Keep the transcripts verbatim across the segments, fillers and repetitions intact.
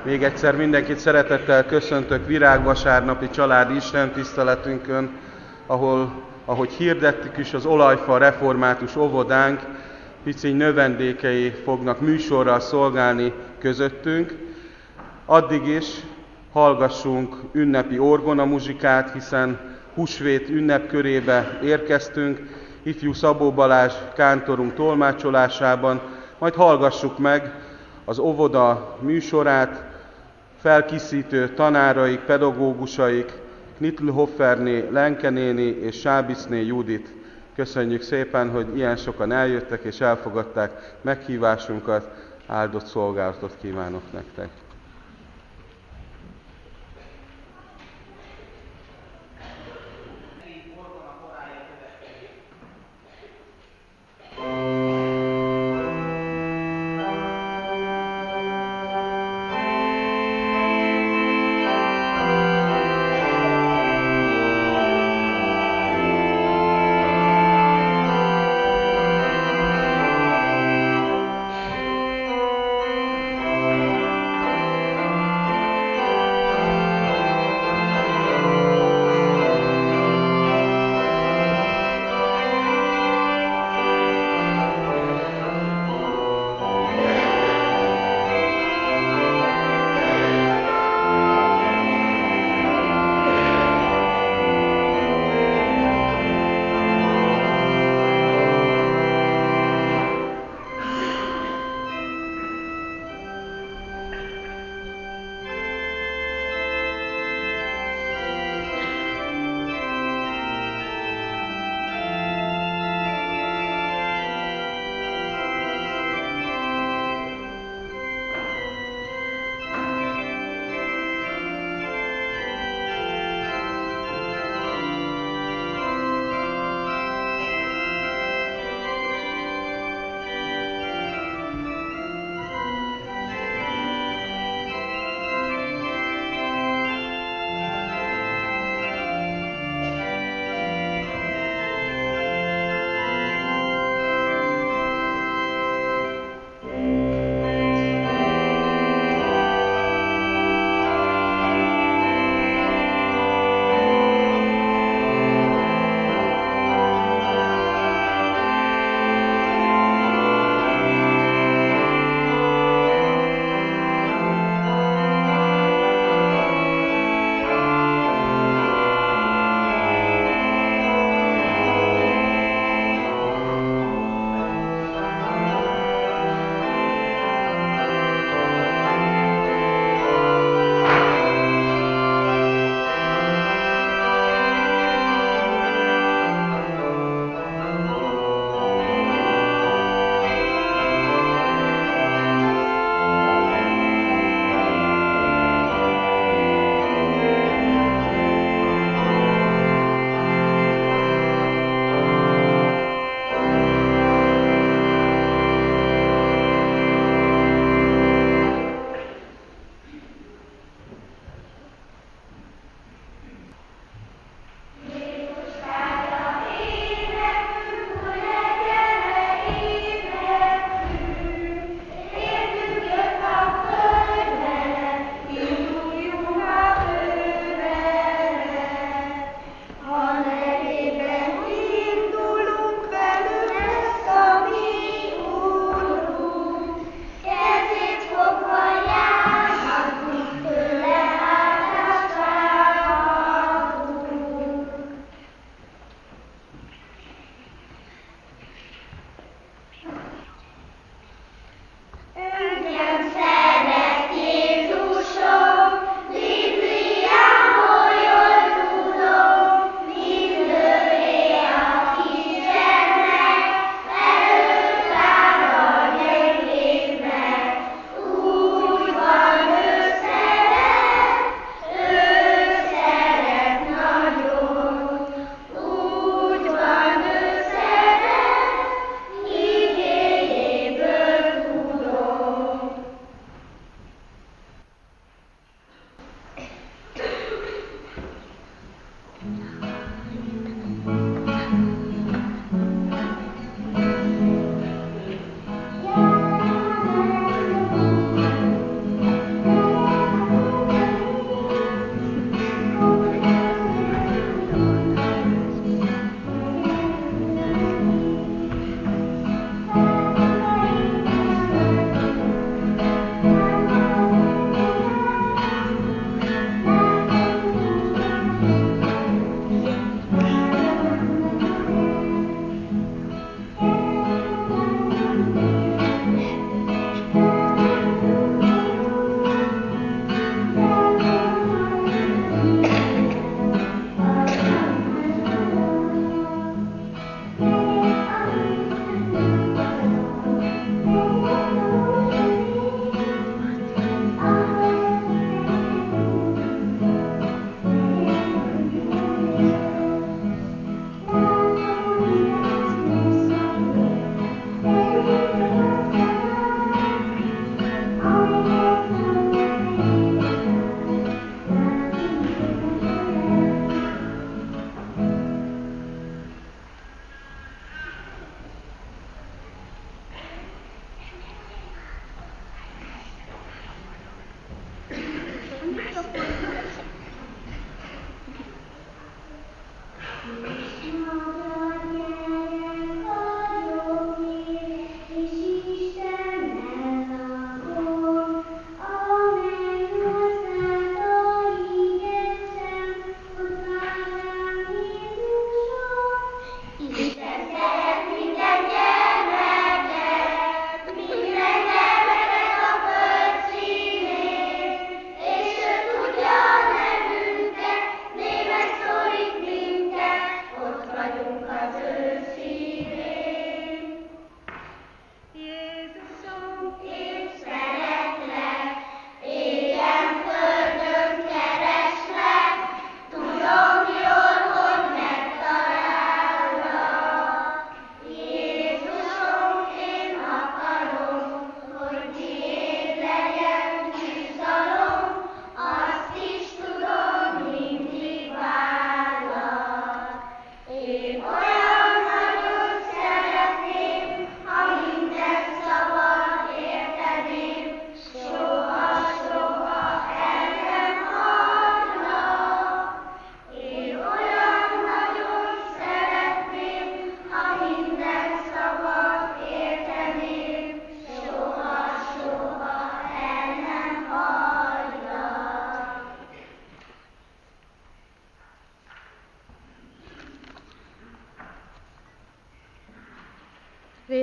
Még egyszer mindenkit szeretettel köszöntök virágvasárnapi családi istentiszteletünkön, ahol, ahogy hirdettük is, az Olajfa református óvodánk piciny növendékei fognak műsorral szolgálni közöttünk. Addig is hallgassunk ünnepi orgona muzsikát, hiszen húsvét ünnepkörébe érkeztünk, ifjú Szabó Balázs kántorunk tolmácsolásában, majd hallgassuk meg az óvoda műsorát, felkészítő tanáraik, pedagógusaik, Knitl Hofferné Lenke néni és Sábiszné Judit. Köszönjük szépen, hogy ilyen sokan eljöttek és elfogadták meghívásunkat. Áldott szolgálatot kívánok nektek! Thank you.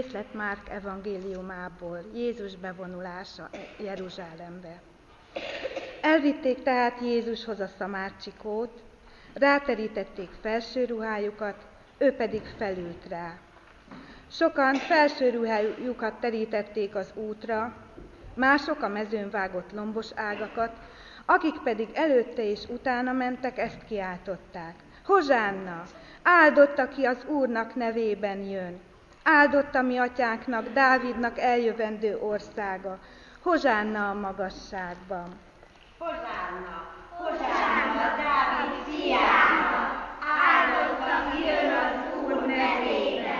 Részlet Márk evangéliumából, Jézus bevonulása Jeruzsálembe. Elvitték tehát Jézushoz a szamárcsikót, ráterítették felső ruhájukat, ő pedig felült rá. Sokan felső ruhájukat terítették az útra, mások a mezőn vágott lombos ágakat, akik pedig előtte és utána mentek, ezt kiáltották. Hozsánna! Áldott, aki az Úrnak nevében jön! Áldott a mi atyánknak, Dávidnak eljövendő országa! Hozsánna a magasságban! Hozsánna! Hozsánna Dávid fiának! Áldott, aki jön az Úr nevében!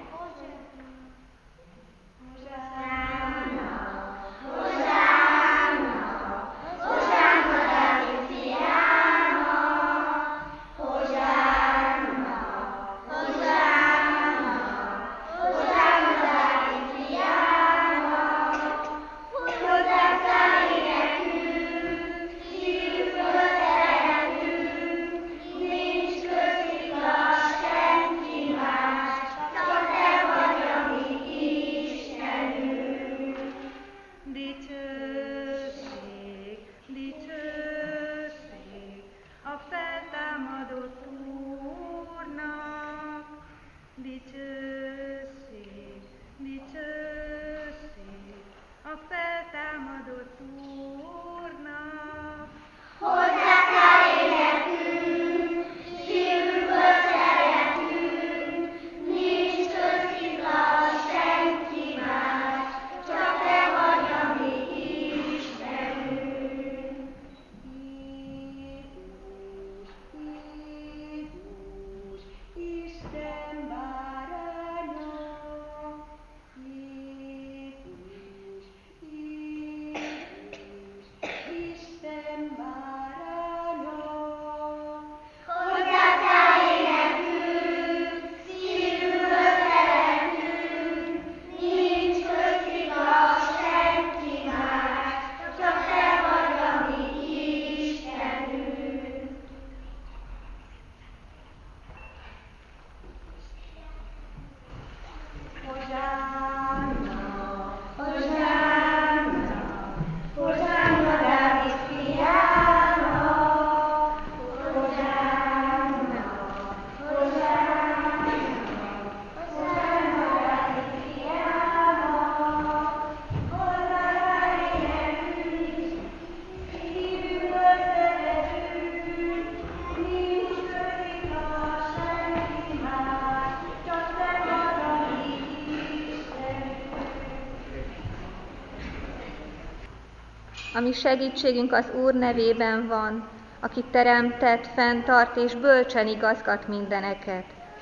A mi segítségünk az Úr nevében van, aki teremtett, fenntart és bölcsen igazgat mindeneket.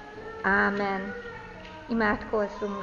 Ámen. Imádkozzunk.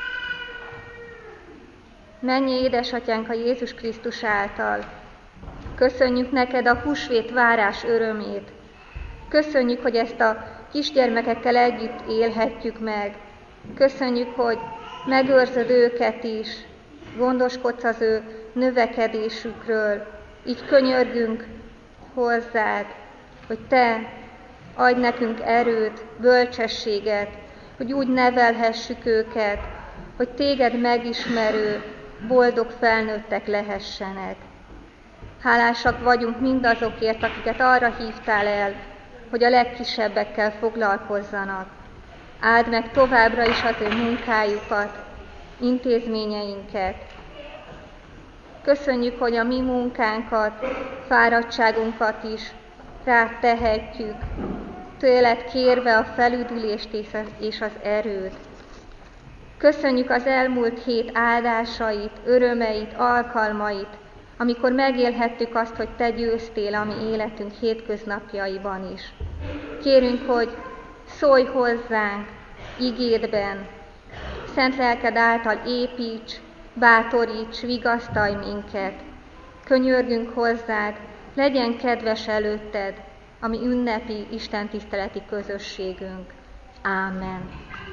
Mennyi édesatyánk a Jézus Krisztus által. Köszönjük neked a húsvét várás örömét. Köszönjük, hogy ezt a kisgyermekekkel együtt élhetjük meg. Köszönjük, hogy megőrzöd őket is, gondoskodsz az ő növekedésükről. Így könyörgünk hozzád, hogy te adj nekünk erőt, bölcsességet, hogy úgy nevelhessük őket, hogy téged megismerő, boldog felnőttek lehessenek. Hálásak vagyunk mindazokért, akiket arra hívtál el, hogy a legkisebbekkel foglalkozzanak. Áld meg továbbra is az ő munkájukat, intézményeinket. Köszönjük, hogy a mi munkánkat, fáradtságunkat is rád tehetjük, tőled kérve a felüdülést és az erőt. Köszönjük az elmúlt hét áldásait, örömeit, alkalmait, amikor megélhettük azt, hogy te győztél a mi életünk hétköznapjaiban is. Kérünk, hogy szólj hozzánk igédben, szent lelked által építs, bátoríts, vigasztalj minket. Könyörgünk hozzád, legyen kedves előtted a mi ünnepi istentiszteleti közösségünk. Ámen.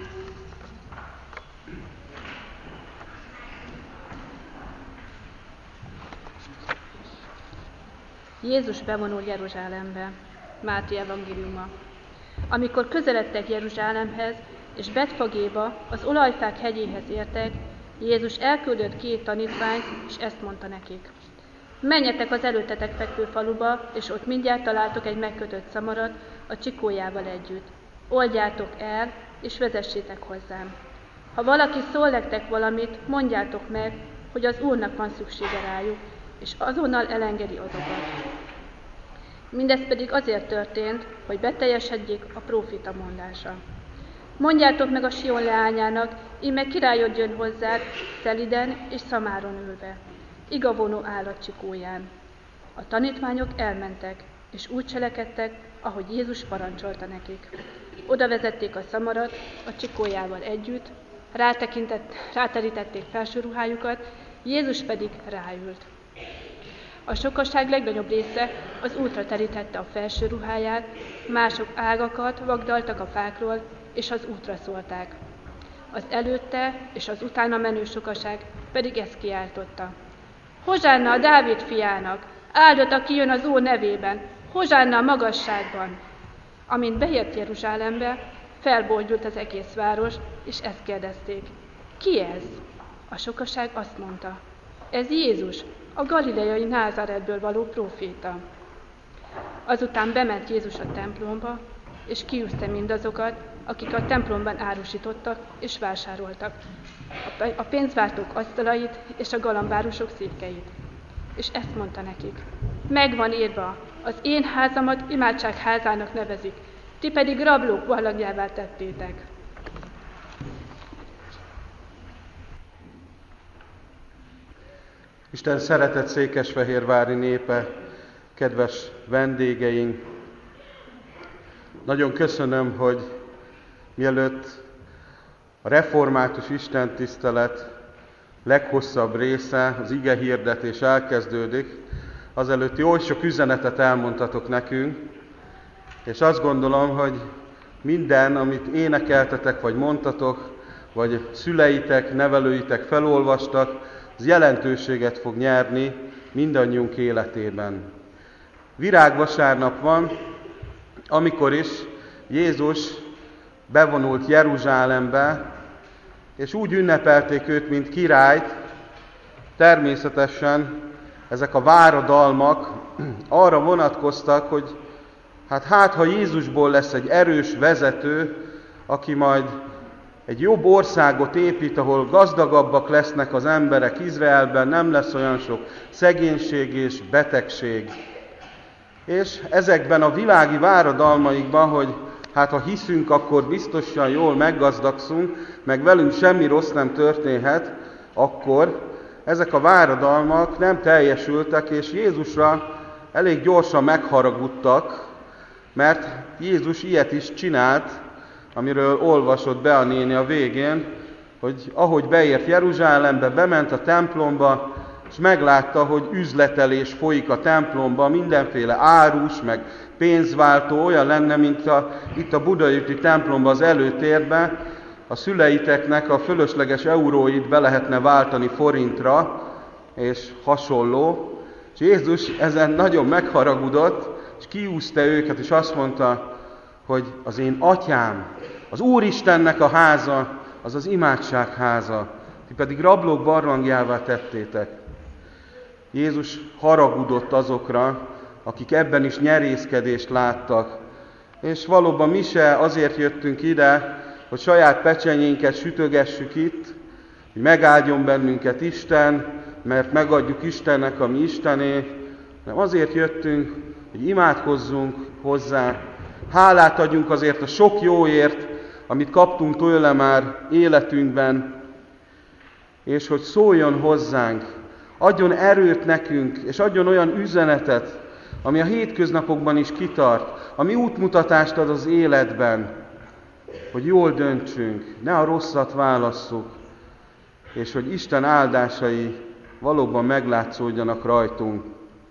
Jézus bevonul Jeruzsálembe. Máté evangéliuma. Amikor közeledtek Jeruzsálemhez, és Betfagéba, az olajfák hegyéhez értek, Jézus elküldött két tanítványt, és ezt mondta nekik. Menjetek az előttetek fekvő faluba, és ott mindjárt találtok egy megkötött szamarat a csikójával együtt. Oldjátok el, és vezessétek hozzám. Ha valaki szól nektek valamit, mondjátok meg, hogy az Úrnak van szüksége rájuk, és azonnal elengedi azokat. Mindez pedig azért történt, hogy beteljesedjék a prófita mondása. Mondjátok meg a Sion leányának, íme királyod jön hozzád, szeliden és szamáron ülve, igavonó állatcsikóján. A tanítványok elmentek, és úgy cselekedtek, ahogy Jézus parancsolta nekik. Oda vezették a szamarat a csikójával együtt, ráterítették felső ruhájukat, Jézus pedig ráült. A sokaság legnagyobb része az útra terítette a felső ruháját, mások ágakat vagdaltak a fákról, és az útra szólták. Az előtte és az utána menő sokaság pedig ezt kiáltotta. Hozsánna a Dávid fiának, áldott, aki jön az Úr nevében, hozsánna a magasságban. Amint beért Jeruzsálembe, felboldult az egész város, és ezt kérdezték. Ki ez? A sokaság azt mondta. Ez Jézus, a galileai Názáretből való próféta. Azután bement Jézus a templomba, és kiűzte mindazokat, akik a templomban árusítottak és vásároltak, a pénzváltók asztalait és a galambárusok székeit. És ezt mondta nekik, megvan írva, az én házamat imádság házának nevezik, ti pedig rablók barlangjává tettétek. Isten szeretett székesfehérvári népe, kedves vendégeink, nagyon köszönöm, hogy mielőtt a református istentisztelet leghosszabb része, az ige hirdetés elkezdődik, azelőtt jó sok üzenetet elmondtatok nekünk, és azt gondolom, hogy minden, amit énekeltetek, vagy mondtatok, vagy szüleitek, nevelőitek felolvastak, az jelentőséget fog nyerni mindannyiunk életében. Virágvasárnap van, amikor is Jézus bevonult Jeruzsálembe, és úgy ünnepelték őt, mint királyt. Természetesen ezek a váradalmak arra vonatkoztak, hogy hát, hát ha Jézusból lesz egy erős vezető, aki majd egy jobb országot épít, ahol gazdagabbak lesznek az emberek Izraelben, nem lesz olyan sok szegénység és betegség. És ezekben a világi váradalmaikban, hogy hát ha hiszünk, akkor biztosan jól meggazdagszunk, meg velünk semmi rossz nem történhet, akkor ezek a váradalmak nem teljesültek, és Jézusra elég gyorsan megharagudtak, mert Jézus ilyet is csinált, amiről olvasott be a néni a végén, hogy ahogy beért Jeruzsálembe, bement a templomba, és meglátta, hogy üzletelés folyik a templomba, mindenféle árus, meg pénzváltó, olyan lenne, mint a, itt a budaörsi templomban az előtérben, a szüleiteknek a fölösleges euróit be lehetne váltani forintra, és hasonló. És Jézus ezen nagyon megharagudott, és kiúzta őket, és azt mondta, hogy az én atyám, az Úristennek a háza, az az imádság háza, ti pedig rablók barlangjává tettétek. Jézus haragudott azokra, akik ebben is nyerészkedést láttak. És valóban mi se azért jöttünk ide, hogy saját pecsenyénket sütögessük itt, hogy megáldjon bennünket Isten, mert megadjuk Istennek, ami Istené, hanem azért jöttünk, hogy imádkozzunk hozzá, hálát adjunk azért a sok jóért, amit kaptunk tőle már életünkben, és hogy szóljon hozzánk, adjon erőt nekünk, és adjon olyan üzenetet, ami a hétköznapokban is kitart, ami útmutatást ad az életben, hogy jól döntsünk, ne a rosszat válasszuk, és hogy Isten áldásai valóban meglátszódjanak rajtunk.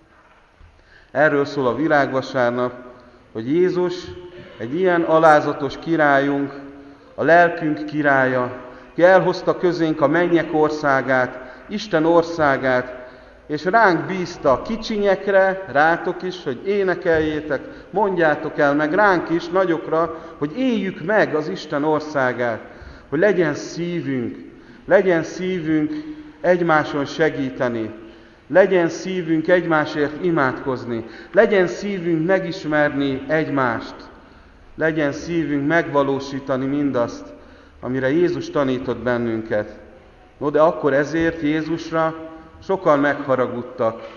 Erről szól a virágvasárnap, hogy Jézus egy ilyen alázatos királyunk, a lelkünk királya, ki elhozta közénk a mennyek országát, Isten országát, és ránk bízta a kicsinyekre, rátok is, hogy énekeljétek, mondjátok el, meg ránk is, nagyokra, hogy éljük meg az Isten országát, hogy legyen szívünk, legyen szívünk egymáson segíteni, legyen szívünk egymásért imádkozni, legyen szívünk megismerni egymást, legyen szívünk megvalósítani mindazt, amire Jézus tanított bennünket. No, de akkor ezért Jézusra sokan megharagudtak.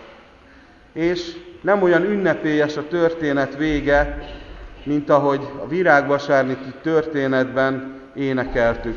És nem olyan ünnepélyes a történet vége, mint ahogy a virágvasárnapi történetben énekeltük,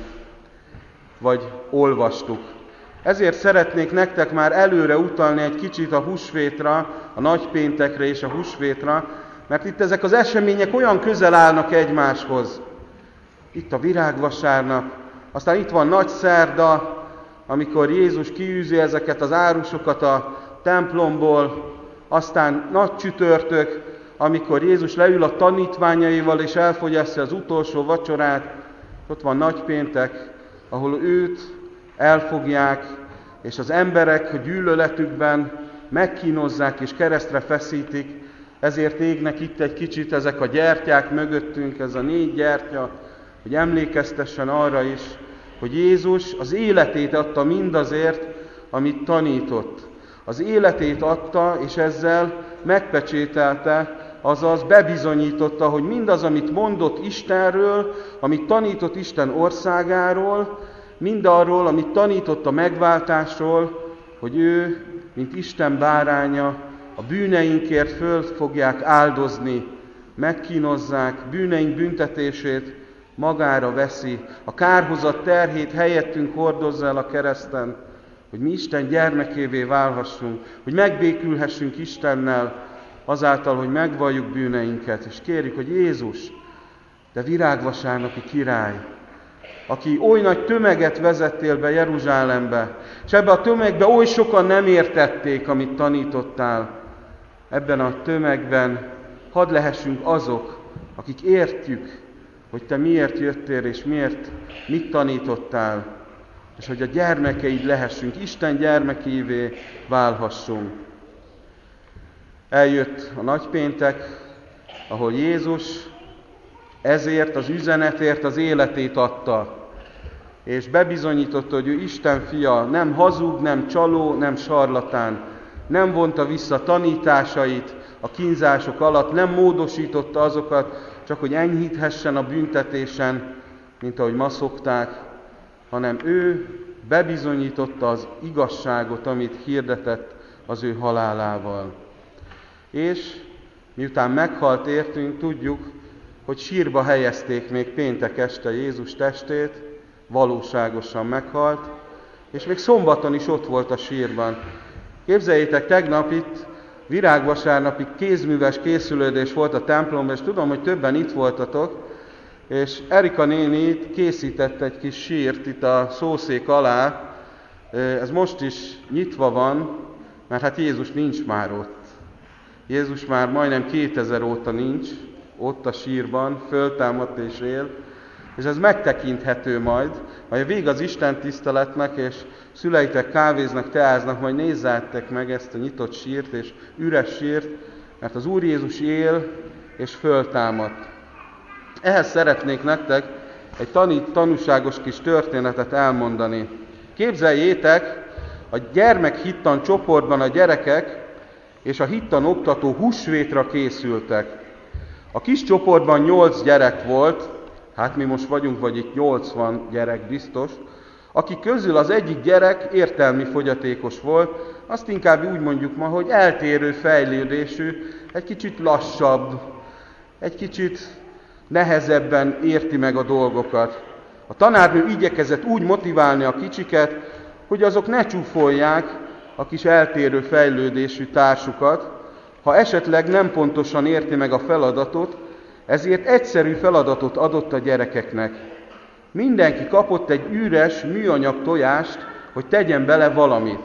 vagy olvastuk. Ezért szeretnék nektek már előre utalni egy kicsit a húsvétra, a nagypéntekre és a húsvétra, mert itt ezek az események olyan közel állnak egymáshoz. Itt a virágvasárnap, aztán itt van nagy szerda, amikor Jézus kiűzi ezeket az árusokat a templomból, aztán nagy csütörtök, amikor Jézus leül a tanítványaival és elfogyasztja az utolsó vacsorát, ott van nagypéntek, ahol őt elfogják, és az emberek a gyűlöletükben megkínozzák és keresztre feszítik, ezért égnek itt egy kicsit ezek a gyertyák mögöttünk, ez a négy gyertya, hogy emlékeztessen arra is, hogy Jézus az életét adta mindazért, amit tanított. Az életét adta, és ezzel megpecsételte, azaz bebizonyította, hogy mindaz, amit mondott Istenről, amit tanított Isten országáról, mindarról, amit tanított a megváltásról, hogy ő, mint Isten báránya, a bűneinkért föl fogják áldozni, megkínozzák, bűneink büntetését magára veszi, a kárhozat terhét helyettünk hordozza el a kereszten, hogy mi Isten gyermekévé válhassunk, hogy megbékülhessünk Istennel, azáltal, hogy megvalljuk bűneinket, és kérjük, hogy Jézus, de virágvasárnapi király, aki oly nagy tömeget vezettél be Jeruzsálembe, és ebbe a tömegbe oly sokan nem értették, amit tanítottál, ebben a tömegben hadd lehessünk azok, akik értjük, hogy te miért jöttél, és miért mit tanítottál, és hogy a gyermekeid lehessünk, Isten gyermekévé válhassunk. Eljött a nagypéntek, ahol Jézus ezért az üzenetért az életét adta, és bebizonyította, hogy ő Isten fia, nem hazug, nem csaló, nem sarlatán, nem vonta vissza tanításait a kínzások alatt, nem módosította azokat, csak hogy enyhíthessen a büntetésen, mint ahogy ma szokták, hanem ő bebizonyította az igazságot, amit hirdetett az ő halálával. És miután meghalt értünk, tudjuk, hogy sírba helyezték még péntek este Jézus testét, valóságosan meghalt, és még szombaton is ott volt a sírban. Képzeljétek, tegnap itt virágvasárnapi kézműves készülődés volt a templomban, és tudom, hogy többen itt voltatok, és Erika néni készített egy kis sírt itt a szószék alá. Ez most is nyitva van, mert hát Jézus nincs már ott. Jézus már majdnem kétezer óta nincs ott a sírban, föltámadt és él, és ez megtekinthető majd, majd vég az Isten tiszteletnek, és szüleitek kávéznak, teáznak, majd nézzátok meg ezt a nyitott sírt és üres sírt, mert az Úr Jézus él és föltámadt. Ehhez szeretnék nektek egy tanít, tanúságos kis történetet elmondani. Képzeljétek, a gyermekhittan csoportban a gyerekek és a hittan oktató húsvétra készültek. A kis csoportban nyolc gyerek volt, hát mi most vagyunk, vagy itt nyolcvan gyerek biztos, akik közül az egyik gyerek értelmi fogyatékos volt, azt inkább úgy mondjuk ma, hogy eltérő fejlődésű, egy kicsit lassabb, egy kicsit nehezebben érti meg a dolgokat. A tanárnő igyekezett úgy motiválni a kicsiket, hogy azok ne csúfolják a kis eltérő fejlődésű társukat, ha esetleg nem pontosan érti meg a feladatot, ezért egyszerű feladatot adott a gyerekeknek. Mindenki kapott egy üres műanyag tojást, hogy tegyen bele valamit.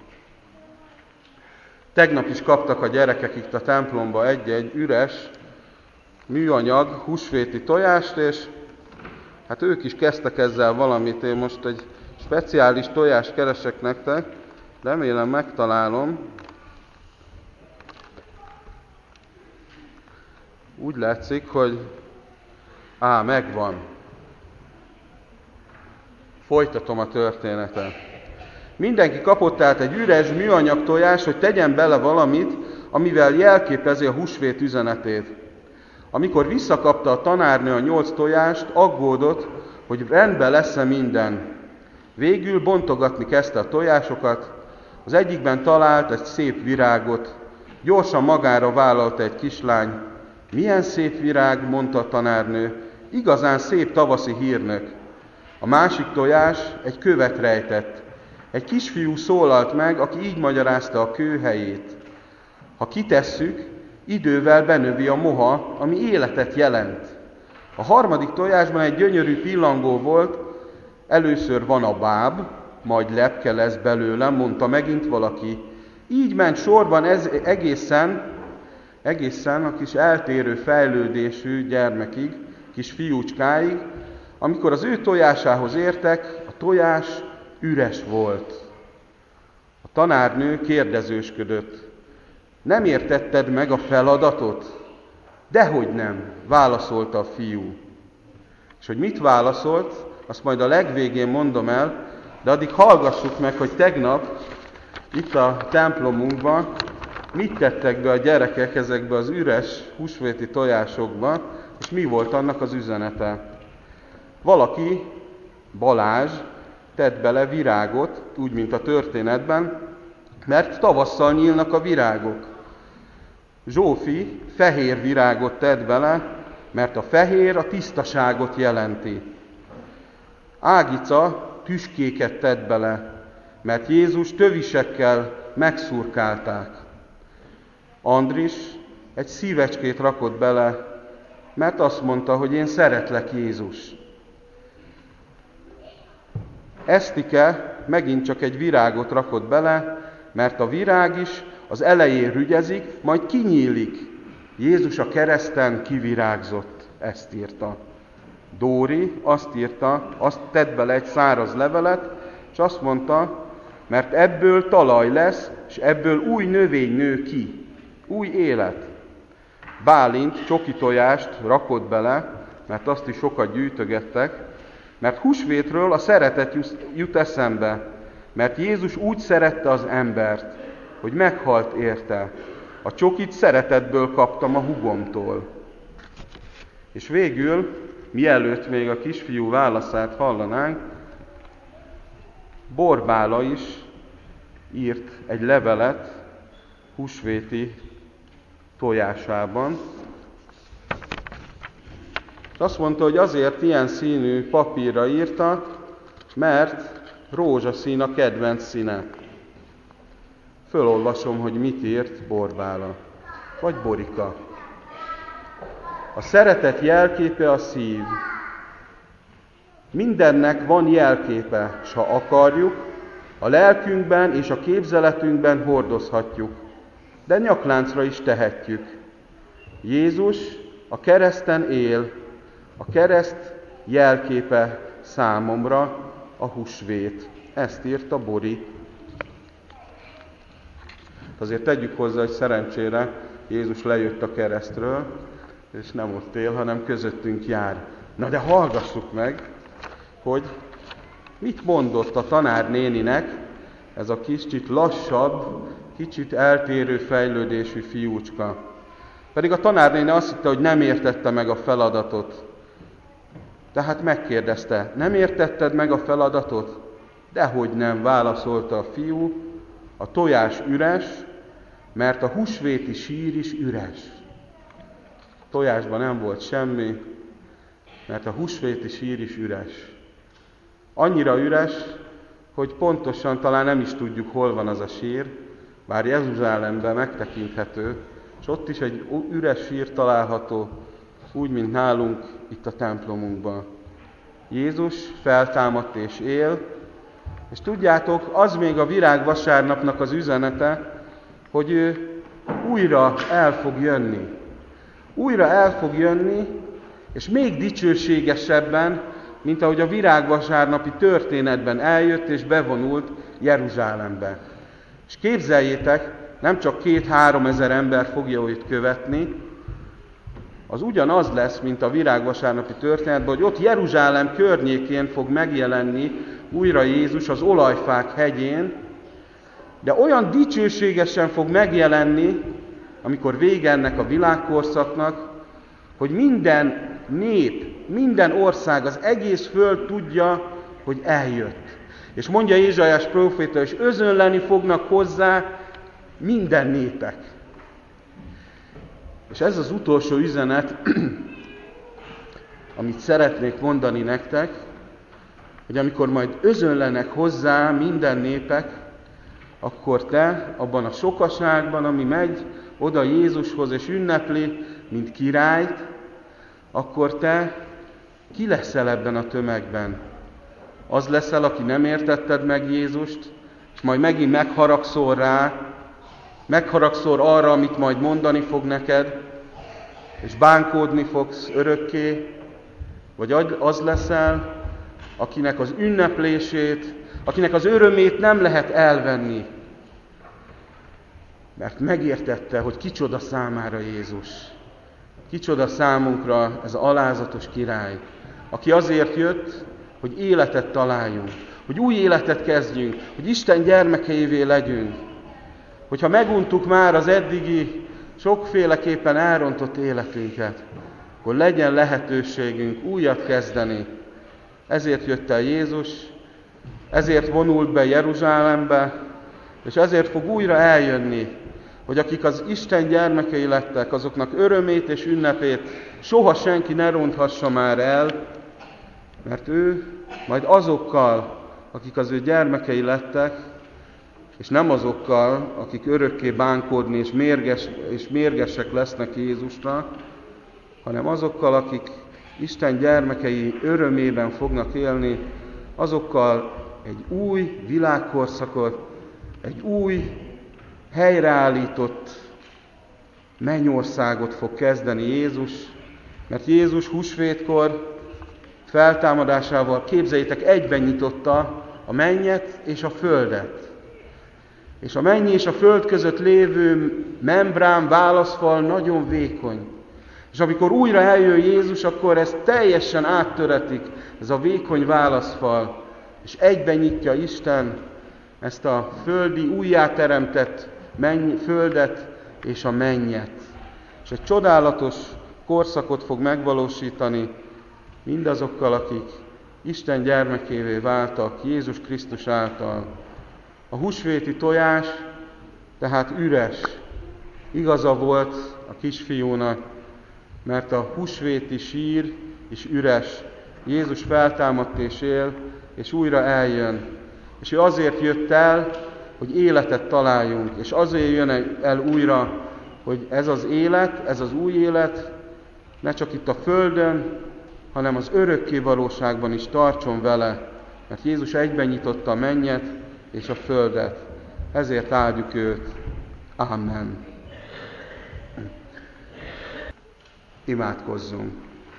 Tegnap is kaptak a gyerekek itt a templomba egy-egy üres műanyag húsvéti tojást, és hát ők is kezdtek ezzel valamit. Én most egy speciális tojást keresek nektek, Remélem megtalálom. Úgy látszik, hogy á, megvan. Folytatom a történetet. Mindenki kapott tehát egy üres műanyag tojás, hogy tegyen bele valamit, amivel jelképezi a húsvét üzenetét. Amikor visszakapta a tanárnő a nyolc tojást, aggódott, hogy rendben lesz-e minden. Végül bontogatni kezdte a tojásokat, az egyikben talált egy szép virágot, gyorsan magára vállalta egy kislány. Milyen szép virág, mondta a tanárnő, igazán szép tavaszi hírnök. A másik tojás egy követ rejtett. Egy kisfiú szólalt meg, aki így magyarázta a kő helyét. Ha kitesszük, idővel benövi a moha, ami életet jelent. A harmadik tojásban egy gyönyörű pillangó volt, először van a báb, majd lepke lesz belőle, mondta megint valaki. Így ment sorban ez egészen, egészen a kis eltérő fejlődésű gyermekig, kis fiúcskáig, amikor az ő tojásához értek, a tojás üres volt. A tanárnő kérdezősködött. Nem értetted meg a feladatot? Dehogy nem, válaszolta a fiú. És hogy mit válaszolt, azt majd a legvégén mondom el, de addig hallgassuk meg, hogy tegnap itt a templomunkban mit tettek be a gyerekek ezekbe az üres húsvéti tojásokba, és mi volt annak az üzenete. Valaki, Balázs, tett bele virágot, úgy, mint a történetben, mert tavasszal nyílnak a virágok. Zsófi fehér virágot tett bele, mert a fehér a tisztaságot jelenti. Ágica tüskéket tett bele, mert Jézus tövisekkel megszurkálták. Andris egy szívecskét rakott bele, mert azt mondta, hogy én szeretlek, Jézus. Esztike megint csak egy virágot rakott bele, mert a virág is az elején rügyezik, majd kinyílik. Jézus a kereszten kivirágzott, ezt írta. Dóri azt írta, azt tett bele egy száraz levelet, és azt mondta, mert ebből talaj lesz, és ebből új növény nő ki, új élet. Bálint csoki tojást rakott bele, mert azt is sokat gyűjtögettek, mert húsvétről a szeretet jut eszembe, mert Jézus úgy szerette az embert, hogy meghalt érte. A csokit szeretetből kaptam a húgomtól. És végül, mielőtt még a kisfiú válaszát hallanánk, Borbála is írt egy levelet húsvéti tojásában. Azt mondta, hogy azért ilyen színű papírra írta, mert rózsaszín a kedvenc színe. Fölolvasom, hogy mit írt Borbála, vagy Borika. A szeretet jelképe a szív. Mindennek van jelképe, s ha akarjuk, a lelkünkben és a képzeletünkben hordozhatjuk, de nyakláncra is tehetjük. Jézus a kereszten él, a kereszt jelképe számomra a húsvét. Ezt írta Bori. Azért tegyük hozzá, hogy szerencsére Jézus lejött a keresztről, és nem ott él, hanem közöttünk jár. Na de hallgassuk meg, hogy mit mondott a tanárnéninek ez a kicsit lassabb, kicsit eltérő fejlődésű fiúcska. Pedig a tanárnéni azt hitte, hogy nem értette meg a feladatot. Tehát megkérdezte, nem értetted meg a feladatot? Dehogy nem, válaszolta a fiú, a tojás üres, mert a húsvéti sír is üres. A tojásban nem volt semmi, mert a húsvéti sír is üres. Annyira üres, hogy pontosan talán nem is tudjuk, hol van az a sír, bár Jeruzsálemben megtekinthető, és ott is egy üres sír található, úgy, mint nálunk itt a templomunkban. Jézus feltámadt és él, és tudjátok, az még a virágvasárnapnak az üzenete, hogy ő újra el fog jönni. Újra el fog jönni, és még dicsőségesebben, mint ahogy a virágvasárnapi történetben eljött és bevonult Jeruzsálembe. És képzeljétek, nem csak két-három ezer ember fogja őt követni, az ugyanaz lesz, mint a virágvasárnapi történetben, hogy ott Jeruzsálem környékén fog megjelenni újra Jézus az olajfák hegyén, de olyan dicsőségesen fog megjelenni, amikor vége ennek a világkorszaknak, hogy minden nép, minden ország, az egész föld tudja, hogy eljött. És mondja Ézsaiás próféta, és özönleni fognak hozzá minden népek. És ez az utolsó üzenet, amit szeretnék mondani nektek, hogy amikor majd özönlenek hozzá minden népek, akkor te abban a sokaságban, ami megy oda Jézushoz és ünnepli, mint királyt, akkor te ki leszel ebben a tömegben? Az leszel, aki nem értetted meg Jézust, és majd megint megharagszol rá, megharagszol arra, amit majd mondani fog neked, és bánkódni fogsz örökké, vagy az leszel, akinek az ünneplését, akinek az örömét nem lehet elvenni, mert megértette, hogy kicsoda számára Jézus. Kicsoda számunkra ez az alázatos király, aki azért jött, hogy életet találjunk, hogy új életet kezdjünk, hogy Isten gyermekeivé legyünk. Hogyha meguntuk már az eddigi sokféleképpen elrontott életünket, akkor legyen lehetőségünk újat kezdeni. Ezért jött el Jézus, ezért vonult be Jeruzsálembe, és ezért fog újra eljönni, hogy akik az Isten gyermekei lettek, azoknak örömét és ünnepét soha senki ne ronthassa már el, mert ő majd azokkal, akik az ő gyermekei lettek, és nem azokkal, akik örökké bánkódni és, mérges, és mérgesek lesznek Jézusra, hanem azokkal, akik Isten gyermekei örömében fognak élni, azokkal egy új világkorszakot, egy új, helyreállított mennyországot fog kezdeni Jézus, mert Jézus húsvétkor feltámadásával, képzeljétek, egyben nyitotta a mennyet és a földet. És a menny és a föld között lévő membrán, válaszfal nagyon vékony. És amikor újra eljön Jézus, akkor ez teljesen áttöretik, ez a vékony válaszfal, és egyben nyitja Isten ezt a földi, újjáteremtett menny, földet és a mennyet. És egy csodálatos korszakot fog megvalósítani mindazokkal, akik Isten gyermekévé váltak Jézus Krisztus által. A húsvéti tojás tehát üres. Igaza volt a kisfiúnak, mert a húsvéti sír is üres. Jézus feltámadt és él, és újra eljön. És ő azért jött el, hogy életet találjunk, és azért jön el újra, hogy ez az élet, ez az új élet ne csak itt a földön, hanem az örökké valóságban is tartson vele, mert Jézus egyben nyitotta a mennyet és a földet. Ezért áldjuk őt. Amen. Imádkozzunk.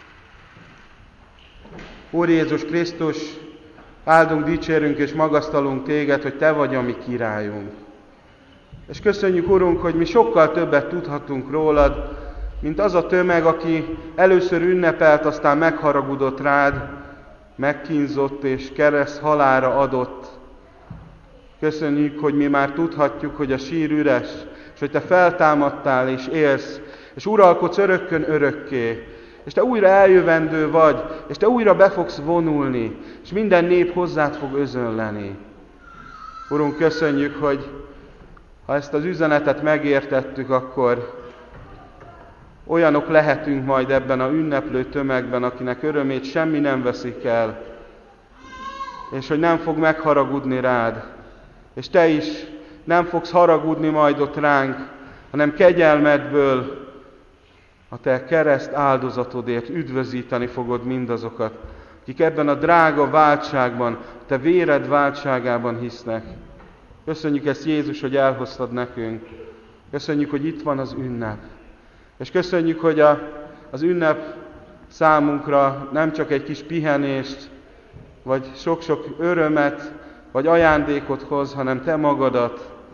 Úr Jézus Krisztus, áldunk, dicsérünk és magasztalunk téged, hogy te vagy a mi királyunk. És köszönjük, Urunk, hogy mi sokkal többet tudhatunk rólad, mint az a tömeg, aki először ünnepelt, aztán megharagudott rád, megkínzott és kereszt halálra adott. Köszönjük, hogy mi már tudhatjuk, hogy a sír üres, és hogy te feltámadtál és élsz, és uralkodsz örökkön örökké, és te újra eljövendő vagy, és te újra be fogsz vonulni, és minden nép hozzád fog özönleni. Urunk, köszönjük, hogy ha ezt az üzenetet megértettük, akkor olyanok lehetünk majd ebben a ünneplő tömegben, akinek örömét semmi nem veszik el, és hogy nem fog megharagudni rád, és te is nem fogsz haragudni majd ott ránk, hanem kegyelmedből a te kereszt áldozatodért üdvözíteni fogod mindazokat, akik ebben a drága váltságban, a te véred váltságában hisznek. Köszönjük ezt, Jézus, hogy elhoztad nekünk. Köszönjük, hogy itt van az ünnep. És köszönjük, hogy a, az ünnep számunkra nem csak egy kis pihenést, vagy sok-sok örömet, vagy ajándékot hoz, hanem te magadat,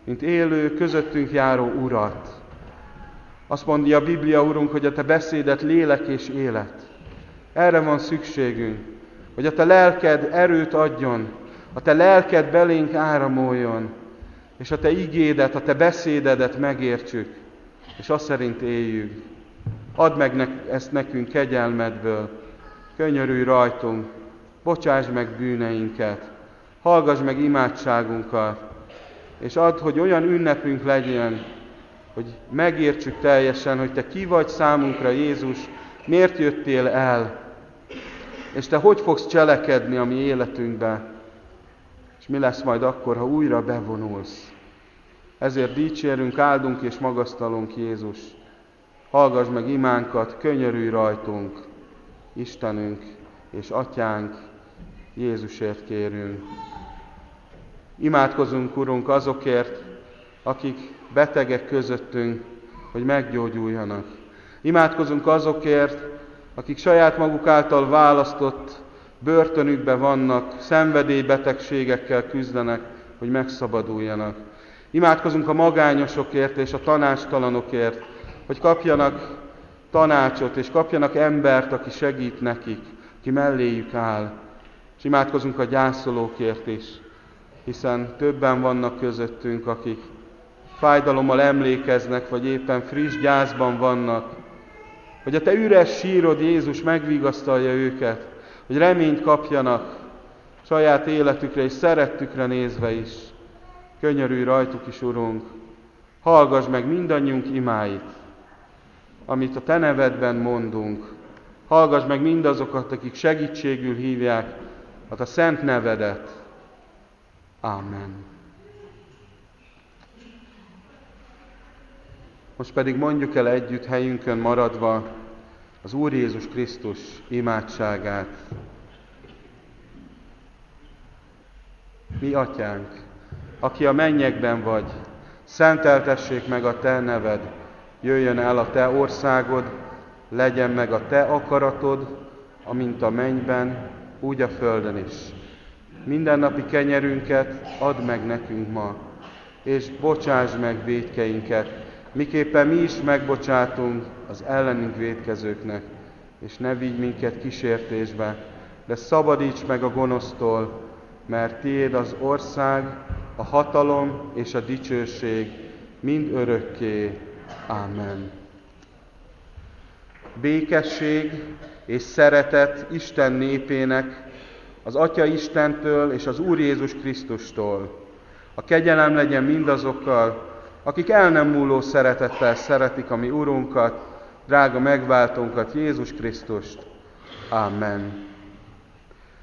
mint élő, közöttünk járó Urat. Azt mondja a Biblia, Urunk, hogy a Te beszédet lélek és élet. Erre van szükségünk, hogy a Te lelked erőt adjon, a Te lelked belénk áramoljon, és a Te igédet, a Te beszédedet megértsük, és azt szerint éljük. Add meg ne- ezt nekünk kegyelmedből, könyörülj rajtunk, bocsásd meg bűneinket, hallgass meg imádságunkat, és add, hogy olyan ünnepünk legyen, hogy megértsük teljesen, hogy Te ki vagy számunkra, Jézus, miért jöttél el, és Te hogy fogsz cselekedni a mi életünkbe, és mi lesz majd akkor, ha újra bevonulsz. Ezért dicsérünk, áldunk és magasztalunk, Jézus. Hallgass meg imánkat, könyörülj rajtunk, Istenünk és Atyánk, Jézusért kérünk. Imádkozunk, Urunk, azokért, akik betegek közöttünk, hogy meggyógyuljanak. Imádkozunk azokért, akik saját maguk által választott börtönükben vannak, szenvedélybetegségekkel küzdenek, hogy megszabaduljanak. Imádkozunk a magányosokért és a tanácstalanokért, hogy kapjanak tanácsot, és kapjanak embert, aki segít nekik, aki melléjük áll. És imádkozunk a gyászolókért is, hiszen többen vannak közöttünk, akik fájdalommal emlékeznek, vagy éppen friss gyászban vannak. Hogy a Te üres sírod, Jézus, megvigasztalja őket, hogy reményt kapjanak saját életükre és szerettükre nézve is. Könyörülj rajtuk is, Urunk, hallgass meg mindannyiunk imáit, amit a Te nevedben mondunk. Hallgass meg mindazokat, akik segítségül hívják a Te szent nevedet. Amen. Most pedig mondjuk el együtt helyünkön maradva az Úr Jézus Krisztus imádságát. Mi Atyánk, aki a mennyekben vagy, szenteltessék meg a Te neved, jöjjön el a Te országod, legyen meg a Te akaratod, amint a mennyben, úgy a földön is. Mindennapi kenyerünket add meg nekünk ma, és bocsásd meg vétkeinket, miképpen mi is megbocsátunk az ellenünk vétkezőknek, és ne vigy minket kísértésbe, de szabadíts meg a gonosztól, mert Tiéd az ország, a hatalom és a dicsőség mind örökké. Amen. Békesség és szeretet Isten népének, az Atya Istentől és az Úr Jézus Krisztustól. A kegyelem legyen mindazokkal, akik el nem múló szeretettel szeretik a mi Urunkat, drága megváltónkat, Jézus Krisztust. Amen.